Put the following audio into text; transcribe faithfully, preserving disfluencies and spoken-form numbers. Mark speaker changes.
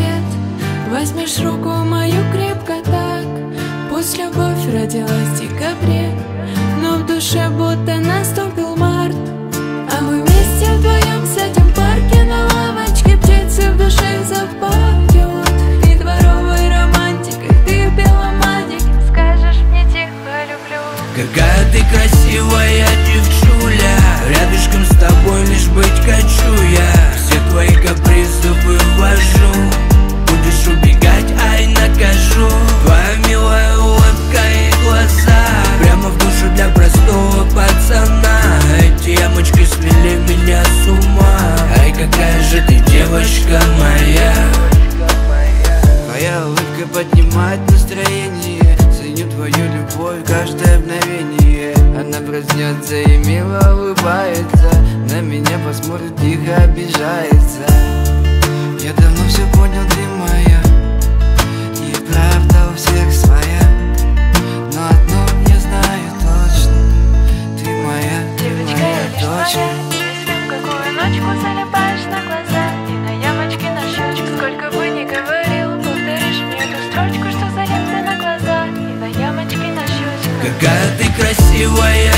Speaker 1: рассвет, возьмешь руку мою крепко так. Пусть любовь родилась в декабре, но в душе будто наступил март. А мы вместе вдвоем сядем в парке на лавочке, птицы в душе запоют. И дворовой романтикой ты в белом адике скажешь мне тихо люблю.
Speaker 2: Какая ты красивая девчуля, рядышком с тобой лишь быть хочу я. Все твои капризы вывожу, будешь убегать, ай накажу. Твоя милая улыбка и глаза прямо в душу для простого пацана. Эти ямочки свели меня с ума. Ай, какая же ты девочка моя.
Speaker 3: Твоя улыбка поднимает настроение, ценю твою любовь каждое мгновение. Она проснется и мило улыбается, на меня посмотрит, тихо обижается. Я давно все понял, ты моя, и правда у всех своя. Но одно я знаю точно, ты моя, ты
Speaker 1: Девочка,
Speaker 3: моя
Speaker 1: я лишь
Speaker 3: точно.
Speaker 1: твоя. Если в какую ночку залипаешь на глаза и на ямочке на щечек, сколько бы ни говорил, повторишь мне эту строчку, что залита на глаза и на ямочке на щечках.
Speaker 2: Какая ты красивая